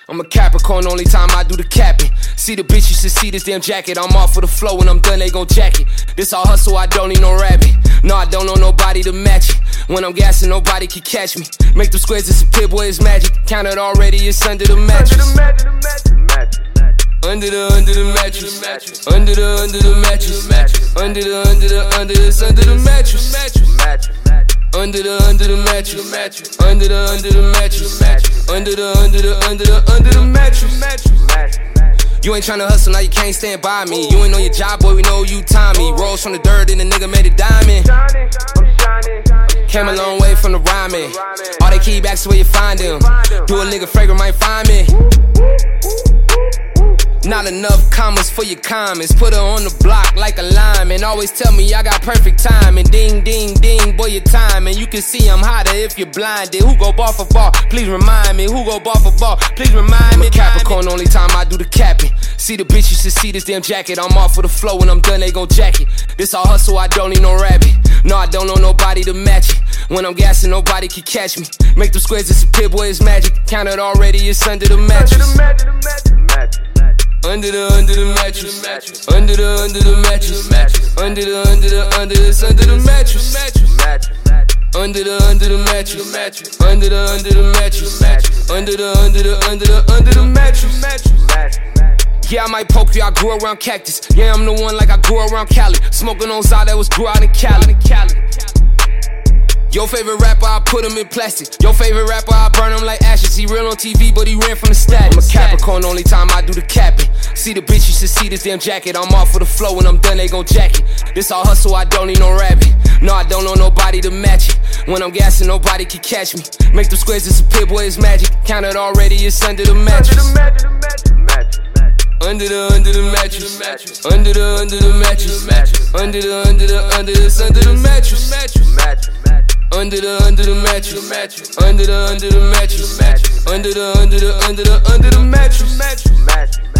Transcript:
I'm a Capricorn, only time I do the capping. See the bitch, you should see this damn jacket. I'm off for the flow, when I'm done, they gon' jack it. This all hustle, I don't need no rabbit. No, I don't know nobody to match it. When I'm gassing, nobody can catch me. Make them squares, it's a pit, boy, it's magic. Count it already, it's under the mattress. Under the mattress. Under the mattress. Under it's under the mattress. Under the mattress. Under the mattress. Under the mattress. You ain't tryna hustle, now you can't stand by me. You ain't on your job, boy, we know you Tommy. Rolls from the dirt and the nigga made it diamond. Came a long way from the rhyming. All they keybacks where you find them. Do a nigga fragrant might find me. Not enough commas for your comments. Put her on the block like a lineman. Always tell me I got perfect timing. Ding, ding, ding, boy, your timing. You can see I'm hotter if you're blinded. Who go ball for ball? Please remind me. Who go ball for ball? Please remind me. Capricorn, only time I do the capping. See the bitch, you should see this damn jacket. I'm off for the flow, when I'm done, they gon' jack it. This all hustle, I don't need no rabbit. No, I don't know nobody to match it. When I'm gassing, nobody can catch me. Make them squares, it's a pit, boy, it's magic. Count it already, it's under the mattress. Under the mattress. Under the mattress. Under it's under the mattress. Under the mattress. Under the mattress. Under the mattress. Yeah, I might poke you, I grew around cactus. Yeah, I'm the one like I grew around Cali. Smoking on Zod that was grew out in Cali. Your favorite rapper, I put him in plastic. Your favorite rapper, I burn him like ashes. He real on TV, but he ran from the static. I'm a Capricorn, only time I do the capping. See the bitch, you should see this damn jacket. I'm off for the flow, when I'm done, they gon' jack it. This all hustle, I don't need no rabbit. No, I don't know nobody to match it. When I'm gassing, nobody can catch me. Make them squares, it's a pit, boy, it's magic. Count it already, it's under the mattress. Under the mattress. Under the mattress. Under it's under the mattress. Under the mattress. Under the mattress. Under the mattress.